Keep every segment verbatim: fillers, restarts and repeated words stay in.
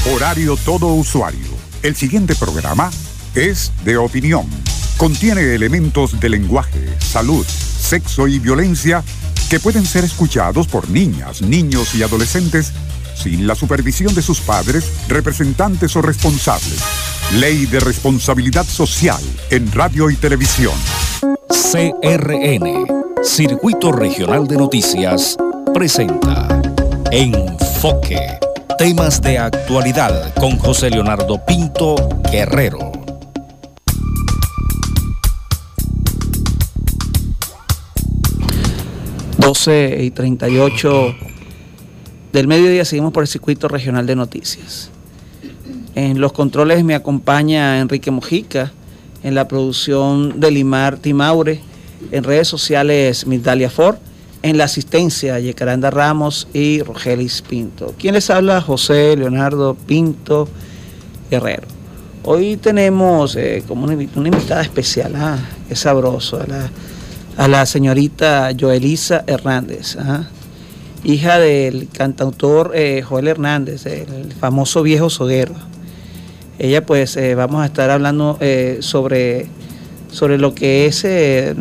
Horario todo usuario. El siguiente programa es de opinión. Contiene elementos de lenguaje, salud, sexo y violencia que pueden ser escuchados por niñas, niños y adolescentes sin la supervisión de sus padres, representantes o responsables. Ley de Responsabilidad Social en Radio y Televisión. C R N, Circuito Regional de Noticias, presenta Enfoque. Temas de actualidad con José Leonardo Pinto Guerrero. doce y treinta y ocho del mediodía, seguimos por el Circuito Regional de Noticias. En los controles me acompaña Enrique Mojica, en la producción de Limar Timaure, en redes sociales Migdalia Ford, en la asistencia Yecaranda Ramos y Rogelis Pinto. ¿Quién les habla? José Leonardo Pinto Guerrero. Hoy tenemos eh, como una, una invitada especial, ah, qué sabroso, a la, a la señorita Joelisa Hernández, ah, hija del cantautor eh, Joel Hernández, el famoso viejo soguero. Ella pues eh, vamos a estar hablando eh, sobre, sobre lo que es eh,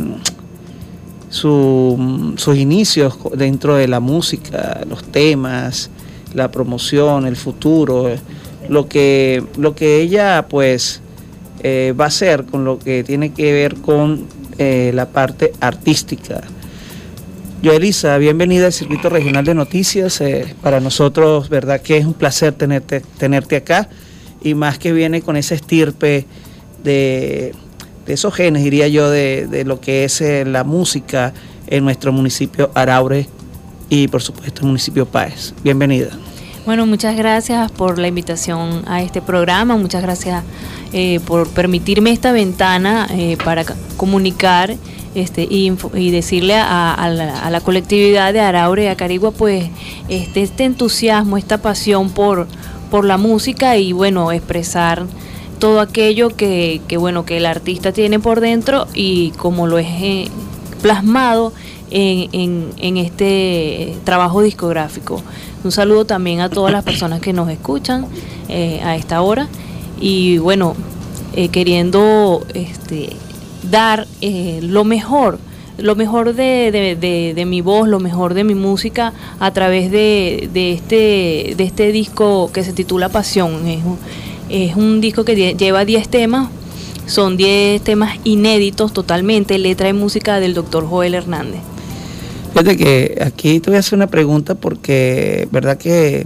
su, sus inicios dentro de la música, los temas, la promoción, el futuro, lo que, lo que ella pues eh, va a hacer con lo que tiene que ver con eh, la parte artística. Joelisa, bienvenida al Circuito Regional de Noticias. Eh, para nosotros, verdad que es un placer tenerte, tenerte acá. Y más que viene con esa estirpe de, de esos genes, diría yo, de, de lo que es eh, la música en nuestro municipio Araure y por supuesto el municipio Páez. Bienvenida. Bueno, muchas gracias por la invitación a este programa, muchas gracias eh, por permitirme esta ventana eh, para comunicar este, y, y decirle a, a, la, a la colectividad de Araure y Acarigua pues este, este entusiasmo, esta pasión por por la música y bueno, expresar todo aquello que, que bueno, que el artista tiene por dentro y como lo es eh, plasmado en, en, en este trabajo discográfico. Un saludo también a todas las personas que nos escuchan eh, a esta hora y bueno, eh, queriendo este, dar eh, lo mejor lo mejor de, de, de, de mi voz, lo mejor de mi música a través de, de, este, de este disco que se titula Pasión. Es un, es un disco que lleva diez temas, son diez temas inéditos totalmente, letra y música del doctor Joel Hernández. Fíjate que aquí te voy a hacer una pregunta porque verdad que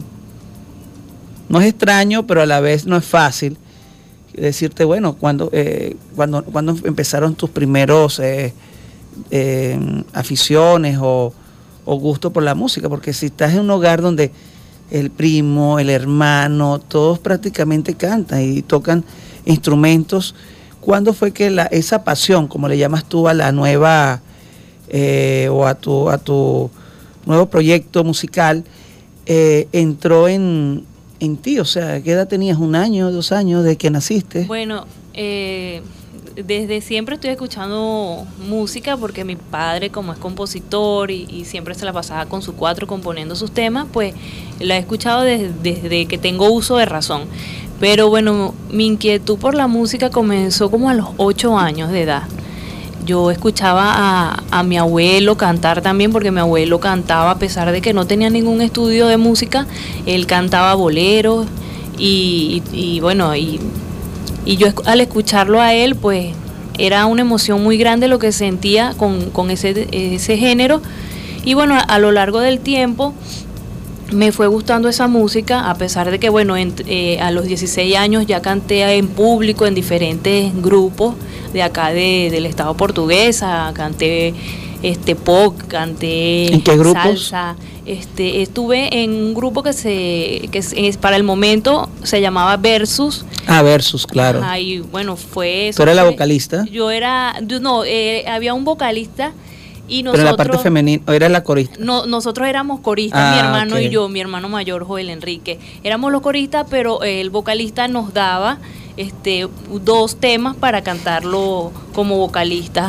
no es extraño, pero a la vez no es fácil decirte, bueno, cuando, eh, cuando, cuando empezaron tus primeros... Eh, Eh, aficiones o, o gusto por la música, porque si estás en un hogar donde el primo, el hermano, todos prácticamente cantan y tocan instrumentos, ¿cuándo fue que la, esa pasión, como le llamas tú a la nueva eh, o a tu, a tu nuevo proyecto musical, eh, entró en, en ti? O sea, ¿qué edad tenías? ¿Un año, dos años de que naciste? Bueno, eh... desde siempre estoy escuchando música porque mi padre, como es compositor y, y siempre se la pasaba con su cuatro componiendo sus temas, pues la he escuchado desde, desde que tengo uso de razón. Pero bueno, mi inquietud por la música comenzó como a los ocho años de edad. Yo escuchaba a, a mi abuelo cantar también, porque mi abuelo cantaba a pesar de que no tenía ningún estudio de música, él cantaba boleros y, y, y bueno, y... Y yo al escucharlo a él, pues era una emoción muy grande lo que sentía con, con ese, ese género. Y bueno, a, a lo largo del tiempo me fue gustando esa música, a pesar de que bueno, en, eh, a los dieciséis años ya canté en público en diferentes grupos de acá de, del estado portuguesa, canté este pop, canté ¿En qué grupos? Salsa. Este, estuve en un grupo que se que es, para el momento se llamaba Versus. Ah, Versus, claro. Ajá, y bueno, fue eso. ¿Tú eres la fue, vocalista? Yo era, yo, no, eh, había un vocalista y nosotros... Pero en la parte femenina, ¿o eras la corista? No, nosotros éramos coristas, ah, mi hermano okay. y yo, mi hermano mayor Joel Enrique. Éramos los coristas, pero el vocalista nos daba este dos temas para cantarlo como vocalistas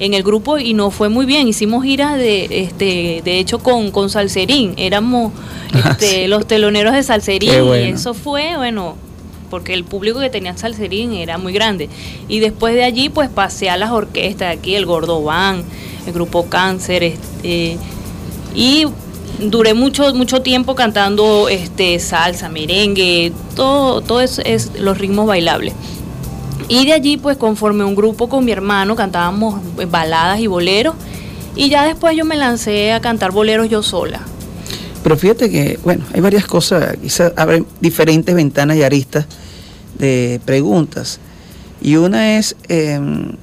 en el grupo y nos fue muy bien. Hicimos giras de este de hecho con, con Salserín, éramos este, los teloneros de Salserín, bueno. Y eso fue, bueno, porque el público que tenía Salserín era muy grande. Y después de allí pues pasé a las orquestas aquí, el Gordo Van, el Grupo Cáncer, este, y duré mucho mucho tiempo cantando este salsa, merengue, todo todo es, es los ritmos bailables. Y de allí pues conformé un grupo con mi hermano, cantábamos baladas y boleros, y ya después yo me lancé a cantar boleros yo sola. Pero fíjate que, bueno, hay varias cosas, quizás abren diferentes ventanas y aristas de preguntas. Y una es, eh,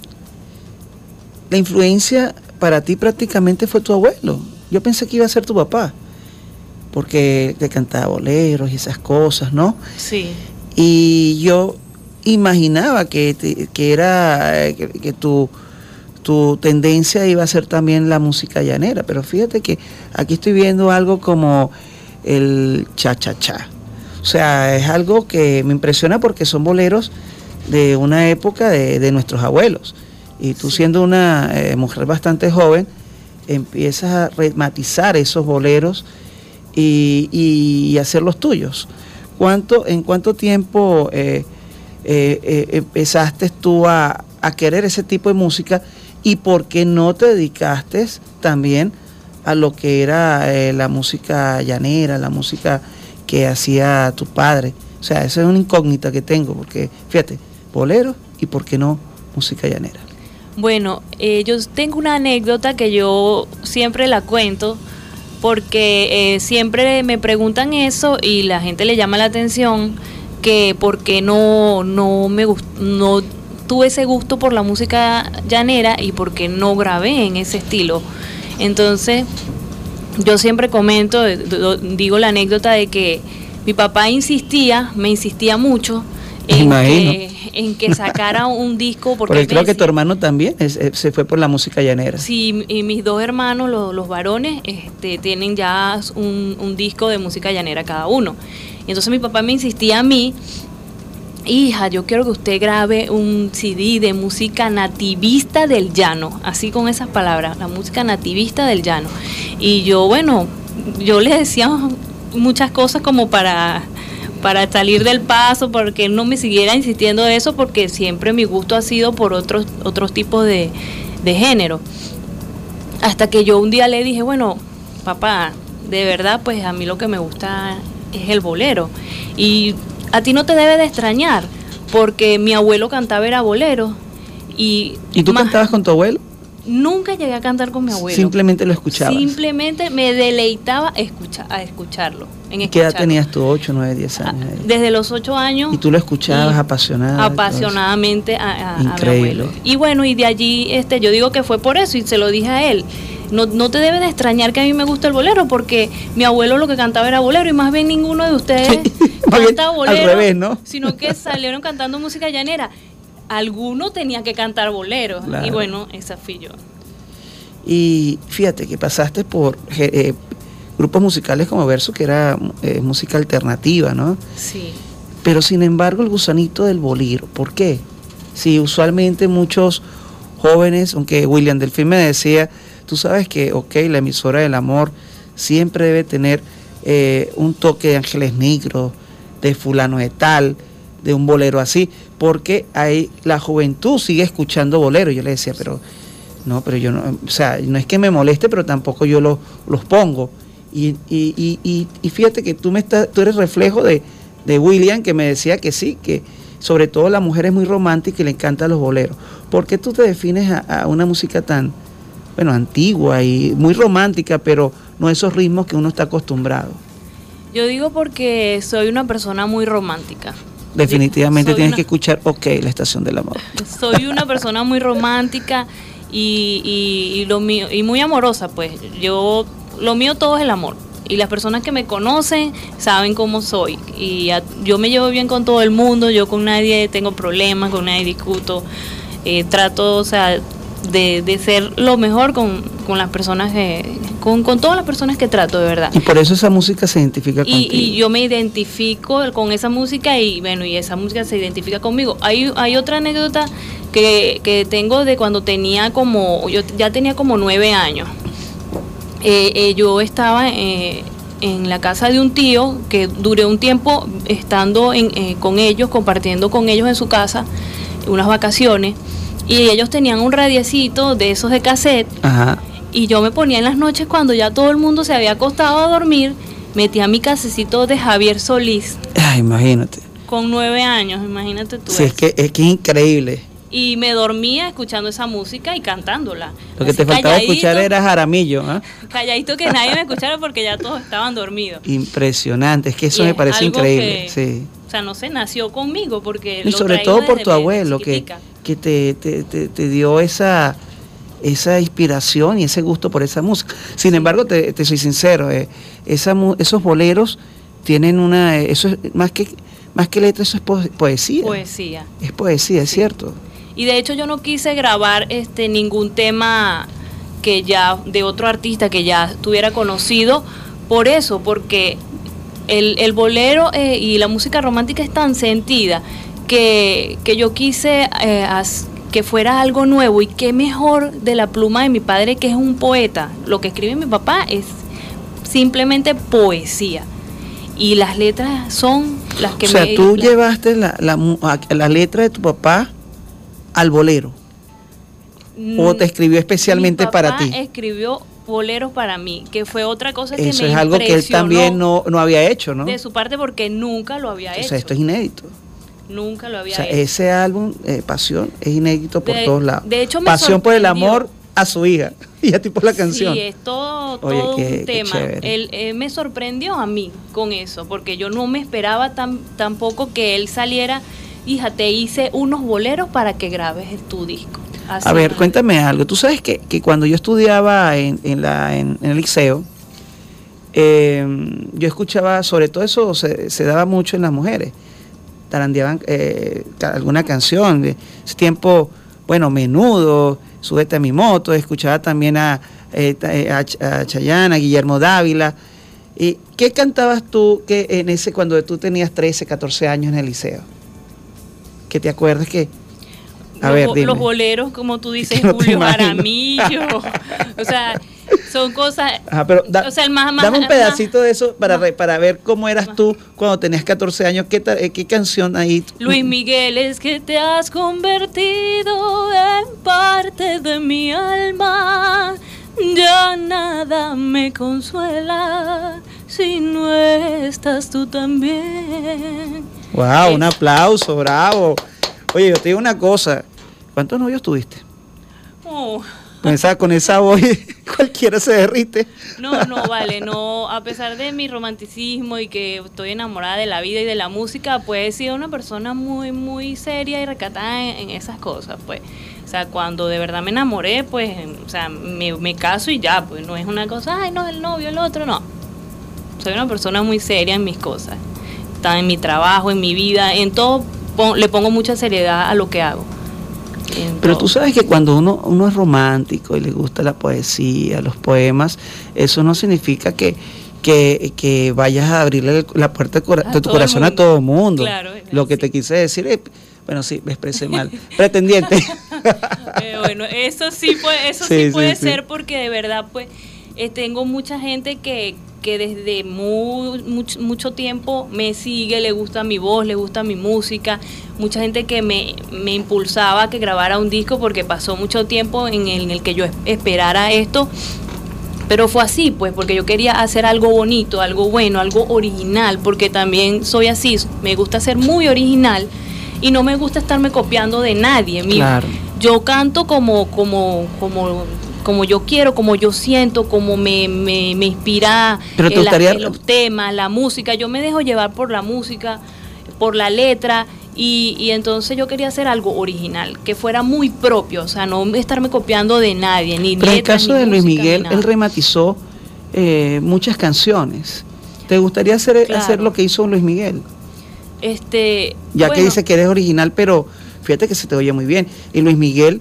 la influencia para ti prácticamente fue tu abuelo. Yo pensé que iba a ser tu papá, porque te cantaba boleros y esas cosas, ¿no? Sí. Y yo imaginaba que, te, que era que, que tu, tu tendencia iba a ser también la música llanera, pero fíjate que aquí estoy viendo algo como el cha-cha-cha. O sea, es algo que me impresiona porque son boleros de una época de, de nuestros abuelos. Y tú, siendo una eh, mujer bastante joven, empiezas a rematizar esos boleros y, y, y hacerlos tuyos. ¿Cuánto, en cuánto tiempo eh, eh, eh, empezaste tú a, a querer ese tipo de música, y por qué no te dedicaste también a lo que era eh, la música llanera, la música que hacía tu padre? O sea, esa es una incógnita que tengo, porque fíjate, bolero y por qué no música llanera. Bueno, eh, yo tengo una anécdota que yo siempre la cuento, porque eh, siempre me preguntan eso y la gente le llama la atención que por qué no, no me gust- no tuve ese gusto por la música llanera y por qué no grabé en ese estilo. Entonces, yo siempre comento, digo la anécdota de que mi papá insistía, me insistía mucho en que, en que sacara un disco. Porque, porque creo que tu hermano también es, es, se fue por la música llanera. Sí, y mis dos hermanos, los, los varones, este, tienen ya un, un disco de música llanera cada uno. Y entonces mi papá me insistía a mí: hija, yo quiero que usted grabe un C D de música nativista del llano, así con esas palabras, la música nativista del llano. Y yo, bueno, yo le decía muchas cosas como para, para salir del paso, porque él no me siguiera insistiendo de eso, porque siempre mi gusto ha sido por otros, otros tipos de, de género. Hasta que yo un día le dije: bueno, papá, de verdad, pues a mí lo que me gusta es el bolero. Y a ti no te debe de extrañar, porque mi abuelo cantaba era bolero. ¿Y, ¿Y tú más, cantabas con tu abuelo? Nunca llegué a cantar con mi abuelo. Simplemente lo escuchabas. Simplemente me deleitaba escucha, a escucharlo. En ¿Qué edad tenías tú? ¿ocho, nueve, diez años? Desde los ocho años. ¿Y tú lo escuchabas apasionada? Apasionadamente a, a, Increíble. a mi abuelo. Y bueno, y de allí este, yo digo que fue por eso, y se lo dije a él. No, no te debe de extrañar que a mí me gusta el bolero, porque mi abuelo lo que cantaba era bolero, y más bien ninguno de ustedes canta bolero, al revés, ¿no? Sino que salieron cantando música llanera. Alguno tenía que cantar bolero, claro. Y bueno, esa fui yo. Y fíjate que pasaste por eh, grupos musicales como Verso, que era eh, música alternativa, ¿no? Sí. Pero sin embargo el gusanito del bolero, ¿por qué? Si usualmente muchos jóvenes, aunque William Delfín me decía, tú sabes que, ok, la emisora del amor siempre debe tener eh, un toque de Ángeles Negros, de fulano de tal, de un bolero así, porque ahí la juventud sigue escuchando bolero. Yo le decía, pero no, pero yo no, o sea, no es que me moleste, pero tampoco yo lo, los pongo. Y, y, y, y, y fíjate que tú me estás, tú eres reflejo de, de William, que me decía que sí, que sobre todo la mujer es muy romántica y le encantan los boleros. ¿Por qué tú te defines a, a una música tan, bueno, antigua y muy romántica, pero no esos ritmos que uno está acostumbrado? Yo digo porque soy una persona muy romántica. Definitivamente tienes una, que escuchar OK, La Estación del Amor. Soy una persona muy romántica y, y, y lo mío, y muy amorosa, pues. Yo, lo mío todo es el amor. Y las personas que me conocen saben cómo soy. Y a, yo me llevo bien con todo el mundo, yo con nadie tengo problemas, con nadie discuto. Eh, trato, o sea, de, de ser lo mejor con, con las personas que, con, con todas las personas que trato, de verdad. Y por eso esa música se identifica y, contigo. Y yo me identifico con esa música y bueno, y esa música se identifica conmigo. Hay, hay otra anécdota que, que tengo de cuando tenía como, yo ya tenía como nueve años. Eh, eh, yo estaba eh, en la casa de un tío que duré un tiempo estando en, eh, con ellos, compartiendo con ellos en su casa unas vacaciones, y ellos tenían un radiecito de esos de cassette. Ajá. Y yo me ponía en las noches cuando ya todo el mundo se había acostado a dormir, metía mi casecito de Javier Solís. Ay, imagínate. Con nueve años, imagínate tú. Sí, es que, es que es increíble. Y me dormía escuchando esa música y cantándola. Lo que Así te faltaba calladito, escuchar era Jaramillo. ¿eh? Calladito, que nadie me escuchara porque ya todos estaban dormidos. Impresionante, es que eso Y me es parece algo increíble. que, sí. O sea, no sé, nació conmigo porque Y lo sobre traigo todo por desde tu de abuelo, que, chiquitica. que te, te, te, te dio esa, esa inspiración y ese gusto por esa música. Sin embargo, te, te soy sincero, eh, esa, mu- esos boleros tienen una, eh, eso es más que, más que letra, eso es po- poesía. Poesía. Es poesía, es Sí. cierto. Y de hecho yo no quise grabar este ningún tema que ya de otro artista que ya estuviera conocido por eso, porque el, el bolero eh, y la música romántica es tan sentida que, que yo quise eh, as- que fuera algo nuevo, y qué mejor de la pluma de mi padre, que es un poeta. Lo que escribe mi papá es simplemente poesía y las letras son las que O sea, me... tú la- llevaste la, la, mu- a- la letra de tu papá al bolero. ¿O te escribió especialmente Mi para papá ti? escribió boleros para mí, que fue otra cosa que Eso me es algo que él impresionó también no, no había hecho, ¿no? de su parte, porque nunca lo había O hecho. sea, esto es inédito. Nunca lo había O sea, hecho. ese álbum, eh, Pasión, es inédito por De- todos lados. de hecho, me Pasión por el sorprendió. amor a su hija. Y a ti por la canción. Sí, es todo, Oye, todo qué- un qué tema. chévere. Él, él me sorprendió a mí con eso, porque yo no me esperaba tan, tampoco que él saliera, hija, te hice unos boleros para que grabes tu disco. Así A ver, me- cuéntame algo. Tú sabes que, que cuando yo estudiaba en, en, la, en, en el liceo, eh, yo escuchaba, sobre todo eso se, se daba mucho en las mujeres. Tarandeaban eh, ca- alguna canción. De ese tiempo, bueno, Menudo, Súbete a mi moto. Escuchaba también a, eh, ta- eh, a, Ch- a Chayanne, a Guillermo Dávila. ¿Y qué cantabas tú que en ese cuando tú tenías trece, catorce años en el liceo? Que te acuerdas que... A los, ver, bo- dime. los boleros, como tú dices, Que no te Julio imagino. Jaramillo. O sea, son cosas. Ajá, pero da- o sea, el más, más- dame un más- pedacito de eso para, más- re- para ver cómo eras tú cuando tenías catorce años. ¿Qué, ta- eh, qué canción ahí? Luis Miguel, es que te has convertido en parte de mi alma. Ya nada me consuela si no estás tú también. Wow, un Es- aplauso, bravo. Oye, yo te digo una cosa. ¿Cuántos novios tuviste? Oh. Con esa, con esa voz cualquiera se derrite. No, no, vale, no, a pesar de mi romanticismo y que estoy enamorada de la vida y de la música, pues he sido una persona muy, muy seria y recatada en, en esas cosas, pues. O sea, cuando de verdad me enamoré, pues, o sea, me, me caso y ya, pues no es una cosa, ay, no, el novio, el otro, no. Soy una persona muy seria en mis cosas. Está en mi trabajo, en mi vida, en todo, pon- le pongo mucha seriedad a lo que hago. En Pero todo. tú sabes que cuando uno, uno es romántico y le gusta la poesía, los poemas, eso no significa que, que, que vayas a abrirle la puerta de cora- A de tu todo el corazón a mundo. todo el mundo. Claro, es Lo que así. te quise decir es, bueno, sí, me expresé mal. Pretendiente. Eh, bueno, eso sí puede, eso Sí, sí sí, puede sí. ser, porque de verdad, pues, eh, tengo mucha gente que, que desde muy, mucho, mucho tiempo me sigue, le gusta mi voz, le gusta mi música. Mucha gente que me, me impulsaba a que grabara un disco, porque pasó mucho tiempo en el, en el que yo es- esperara esto. Pero fue así, pues, porque yo quería hacer algo bonito, algo bueno, algo original, porque también soy así, me gusta ser muy original y no me gusta estarme copiando de nadie. Mira, Claro. yo canto como, como, como, como yo quiero, como yo siento, como me, me, me inspira Pero te en la- gustaría- en los temas, la música. Yo me dejo llevar por la música, por la letra. Y, y entonces yo quería hacer algo original, que fuera muy propio, o sea, no estarme copiando de nadie, ni Pero en el letras, caso ni de Luis música, ni Miguel, nada. él rematizó eh, muchas canciones. ¿Te gustaría hacer, Claro. hacer lo que hizo Luis Miguel? Este, Ya que bueno, dice que eres original, pero fíjate que se te oye muy bien. Y Luis Miguel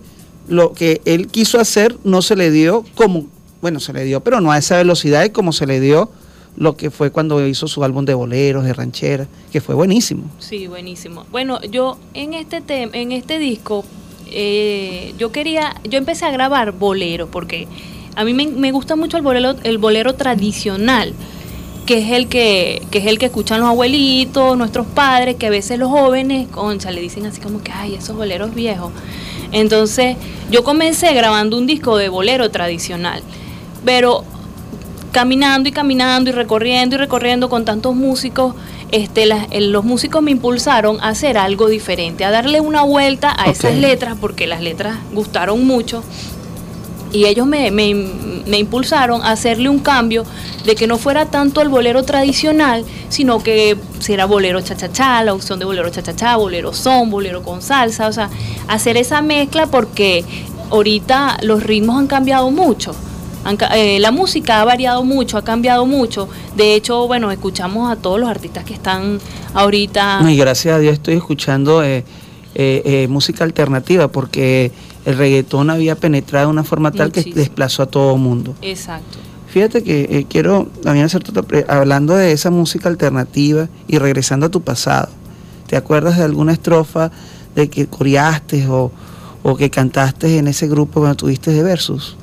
lo que él quiso hacer no se le dio como, bueno, se le dio, pero no a esa velocidad y como se le dio lo que fue cuando hizo su álbum de boleros, de rancheras, que fue buenísimo. Sí, buenísimo. Bueno, yo en este tem en este disco, eh, yo quería, yo empecé a grabar bolero, porque a mí me, me gusta mucho el bolero, el bolero tradicional, que es el que, que es el que escuchan los abuelitos, nuestros padres, que a veces los jóvenes, concha, le dicen así como que, ay, esos boleros viejos. Entonces, yo comencé grabando un disco de bolero tradicional, pero caminando y caminando y recorriendo y recorriendo con tantos músicos, este, las, el, los músicos me impulsaron a hacer algo diferente, a darle una vuelta a okay. esas letras, porque las letras gustaron mucho, y ellos me, me, me impulsaron a hacerle un cambio de que no fuera tanto el bolero tradicional, sino que si era bolero cha-cha-cha, la opción de bolero cha-cha-cha, bolero son, bolero con salsa, o sea, hacer esa mezcla, porque ahorita los ritmos han cambiado mucho. Eh, la música ha variado mucho, ha cambiado mucho. De hecho, bueno, escuchamos a todos los artistas que están ahorita. No, y gracias a Dios estoy escuchando eh, eh, eh, música alternativa, porque el reggaetón había penetrado de una forma tal Muchísimo. que desplazó a todo el mundo. Exacto. Fíjate que eh, quiero también hacerte otra pre- hablando de esa música alternativa y regresando a tu pasado. ¿Te acuerdas de alguna estrofa de que coreaste o, o que cantaste en ese grupo cuando tuviste de Versus?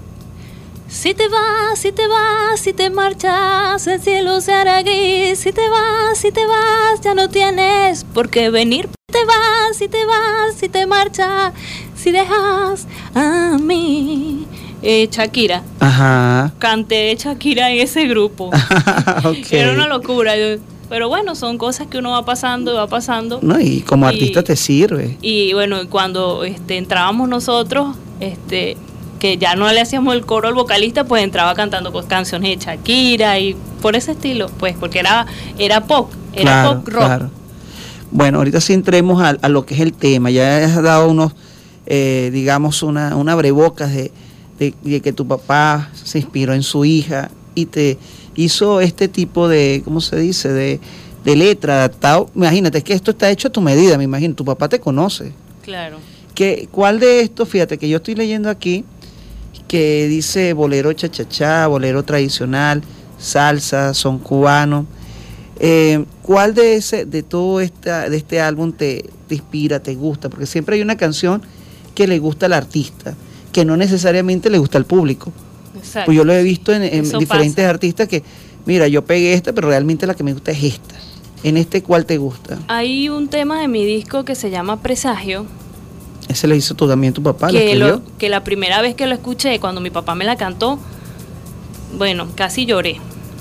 Si te vas, si te vas, si te marchas, el cielo se hará gris. Si te vas, si te vas, ya no tienes por qué venir. Si te vas, si te vas, si te marchas, si dejas a mí. Eh, Shakira. Ajá. Canté Shakira en ese grupo. Okay. Era una locura. Pero bueno, son cosas que uno va pasando y va pasando. No, y como y, artista te sirve. Y bueno, cuando este, entrábamos nosotros, este... que ya no le hacíamos el coro al vocalista, pues entraba cantando con canciones de Shakira y por ese estilo, pues, porque era era pop, era claro, pop rock. Claro. Bueno, ahorita sí entremos a, a lo que es el tema. Ya has dado unos, eh, digamos, una, una abrebocas de, de, de que tu papá se inspiró en su hija y te hizo este tipo de, ¿cómo se dice?, de, de letra adaptado. Imagínate, es que esto está hecho a tu medida, me imagino. Tu papá te conoce. Claro. ¿Qué, ¿Cuál de estos? Fíjate que yo estoy leyendo aquí que dice bolero cha-cha-cha, bolero tradicional, salsa, son cubano. Eh, ¿Cuál de ese, de todo esta, de este álbum te, te inspira, te gusta? Porque siempre hay una canción que le gusta al artista, que no necesariamente le gusta al público. Exacto. Pues yo lo he visto en, en diferentes pasa. artistas que, mira, yo pegué esta, pero realmente la que me gusta es esta. En este, ¿cuál te gusta? Hay un tema de mi disco que se llama Presagio. Ese le hizo tú también tu papá, que, ¿lo lo, que la primera vez que lo escuché, cuando mi papá me la cantó, bueno, casi lloré.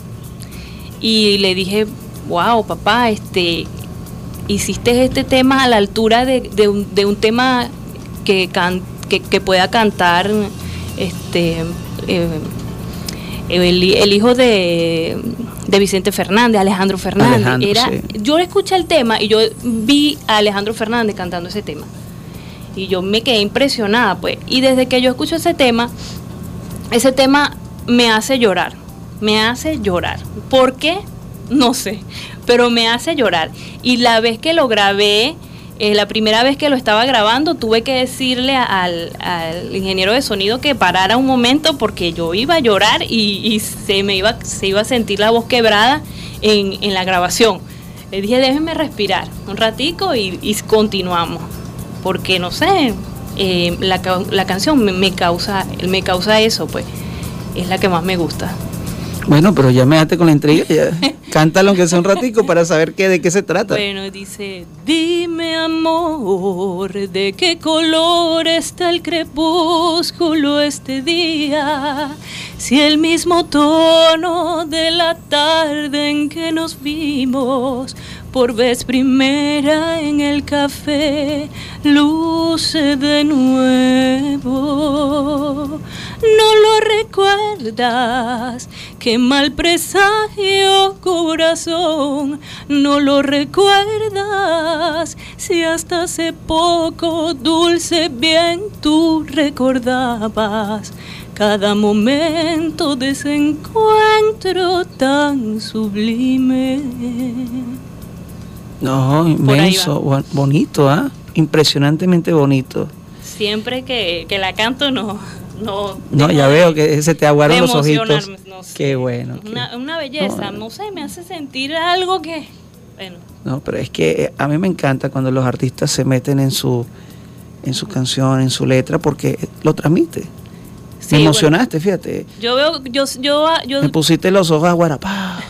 Y le dije, wow, papá, este, hiciste este tema a la altura de, de, un, de un tema que, can, que, que pueda cantar este eh, el, el hijo de, de Vicente Fernández, Alejandro Fernández. Alejandro, Era, sí. Yo escuché el tema y yo vi a Alejandro Fernández cantando ese tema. Y yo me quedé impresionada, pues. Y desde que yo escucho ese tema, ese tema me hace llorar. Me hace llorar. ¿Por qué? No sé. Pero me hace llorar. Y la vez que lo grabé, eh, la primera vez que lo estaba grabando, tuve que decirle al, al ingeniero de sonido que parara un momento porque yo iba a llorar y, y se me iba, se iba a sentir la voz quebrada en, en la grabación. Le dije, déjeme respirar un ratico y, y continuamos. Porque no sé, eh, la, la canción me, me causa me causa eso, pues es la que más me gusta. Bueno, pero ya me dejaste con la intriga, ya. Cántalo aunque sea un ratico para saber qué, de qué se trata. Bueno, dice, dime amor, ¿de qué color está el crepúsculo este día? Si el mismo tono de la tarde en que nos vimos por vez primera en el café luce de nuevo. No lo recuerdas, qué mal presagio, corazón. No lo recuerdas, si hasta hace poco dulce bien tú recordabas cada momento de ese encuentro tan sublime. No, inmenso, bonito, ¿ah? ¿eh? Impresionantemente bonito. siempre que, que la canto no... No, no ya veo que se te aguaron los ojitos. No sé. Qué bueno. Una, qué... una belleza, no, no sé, me hace sentir algo que... Bueno. No, pero es que a mí me encanta cuando los artistas se meten en su, en su canción, en su letra, porque lo transmite. Sí, me emocionaste, bueno, fíjate. Yo veo, yo, yo, yo me pusiste los ojos a guarapá.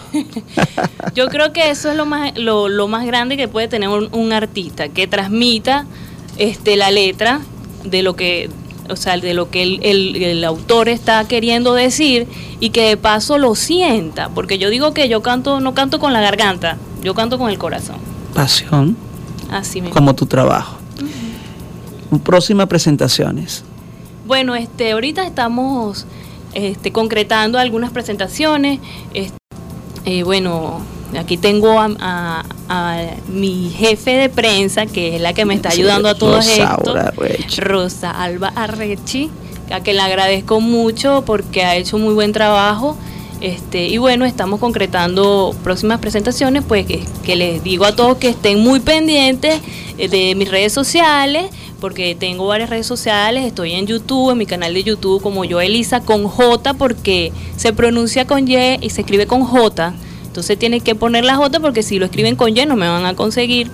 Yo creo que eso es lo más, lo, lo más grande que puede tener un, un artista, que transmita este la letra de lo que, o sea, de lo que el, el, el autor está queriendo decir y que de paso lo sienta, porque yo digo que yo canto, no canto con la garganta, yo canto con el corazón. Pasión. Así mismo. Como tu trabajo. Uh-huh. Próximas presentaciones. Bueno, este, ahorita estamos este, concretando algunas presentaciones. Este, eh, bueno, aquí tengo a, a, a mi jefe de prensa, que es la que me está ayudando a todo esto, Rosa Alba Arrechi, a quien le agradezco mucho porque ha hecho muy buen trabajo. Este, y bueno, estamos concretando próximas presentaciones, pues que, que les digo a todos que estén muy pendientes de mis redes sociales, porque tengo varias redes sociales, estoy en YouTube, en mi canal de YouTube como Yoelisa con J, porque se pronuncia con Y y se escribe con J, entonces tienen que poner la J porque si lo escriben con Y no me van a conseguir.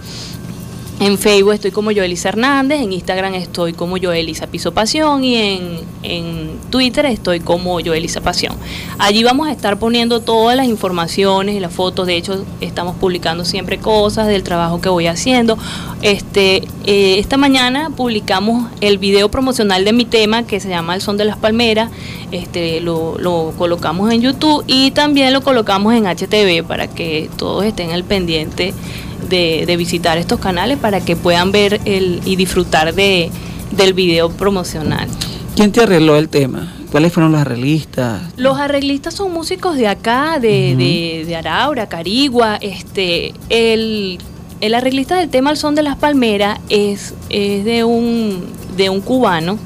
En Facebook estoy como Yoelisa Hernández, en Instagram estoy como Yoelisa Piso Pasión y en, en Twitter estoy como Yoelisa Pasión. Allí vamos a estar poniendo todas las informaciones y las fotos, de hecho estamos publicando siempre cosas del trabajo que voy haciendo. Este, eh, esta mañana publicamos el video promocional de mi tema que se llama El Son de las Palmeras, este, lo, lo colocamos en YouTube y también lo colocamos en H T V para que todos estén al pendiente De, de visitar estos canales para que puedan ver el y disfrutar de, del video promocional. ¿Quién te arregló el tema? ¿Cuáles fueron los arreglistas? Los arreglistas son músicos de acá, de, uh-huh. de, de Araura, Carigua. Este, el, el arreglista del tema El Son de las Palmeras es, es de un de un cubano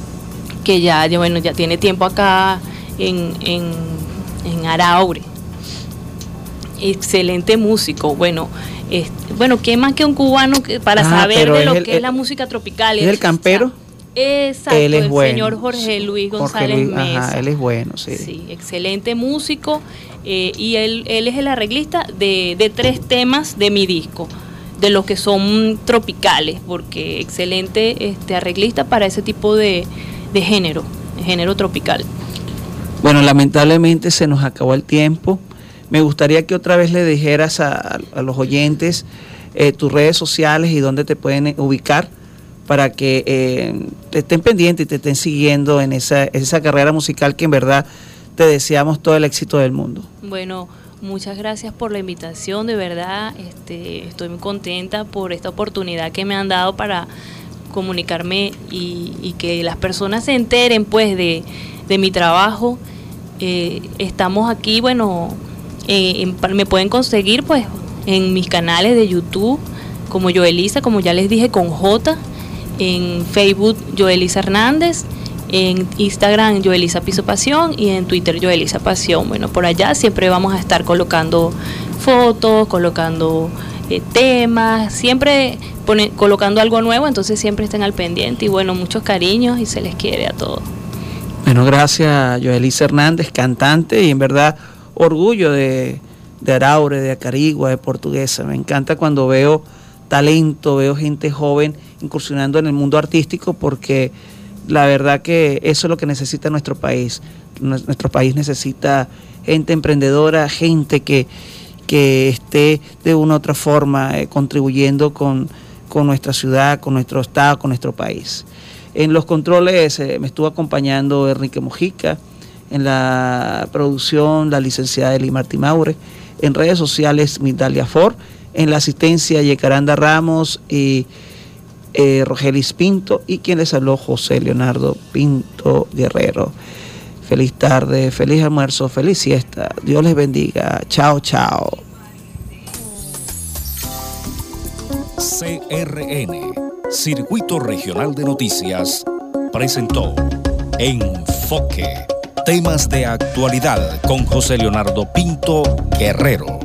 que ya, ya bueno ya tiene tiempo acá en, en, en Araure. Excelente músico. Bueno, Este, bueno, ¿qué más que un cubano que, para ah, saber de lo el, que el, es la música tropical? ¿Es el campero? Exacto, él es el bueno. Señor Jorge Luis González Jorge Luis, Mesa. Ajá, él es bueno, sí. Sí, excelente músico eh, y él, él es el arreglista de, de tres temas de mi disco, de los que son tropicales, porque excelente este arreglista para ese tipo de, de género, de género tropical. Bueno, lamentablemente se nos acabó el tiempo. Me gustaría que otra vez le dijeras a, a los oyentes eh, tus redes sociales y dónde te pueden ubicar para que eh, te estén pendientes y te estén siguiendo en esa, esa carrera musical que en verdad te deseamos todo el éxito del mundo. Bueno, muchas gracias por la invitación, de verdad este, estoy muy contenta por esta oportunidad que me han dado para comunicarme y, y que las personas se enteren pues de, de mi trabajo. Eh, estamos aquí, bueno... Eh, en, me pueden conseguir pues en mis canales de YouTube como Yoelisa, como ya les dije, con J, en Facebook Yoelisa Hernández, en Instagram Yoelisa Piso Pasión y en Twitter Yoelisa Pasión. Bueno, por allá siempre vamos a estar colocando fotos, colocando eh, temas, siempre pone, colocando algo nuevo, entonces siempre estén al pendiente y bueno, muchos cariños y se les quiere a todos. Bueno, gracias Yoelisa Hernández, cantante y en verdad orgullo de, de Araure, de Acarigua, de Portuguesa. Me encanta cuando veo talento, veo gente joven incursionando en el mundo artístico porque la verdad que eso es lo que necesita nuestro país. Nuestro país necesita gente emprendedora, gente que, que esté de una u otra forma eh, contribuyendo con, con nuestra ciudad, con nuestro estado, con nuestro país. En los controles eh, me estuvo acompañando Enrique Mojica, en la producción la licenciada Eli Martí Maure, en redes sociales Migdalia Ford, en la asistencia Yecaranda Ramos y eh, Rogelis Pinto y quien les habló José Leonardo Pinto Guerrero. Feliz tarde, feliz almuerzo, feliz siesta, Dios les bendiga, chao, chao. C R N, Circuito Regional de Noticias, presentó Enfoque. Temas de actualidad con José Leonardo Pinto Guerrero.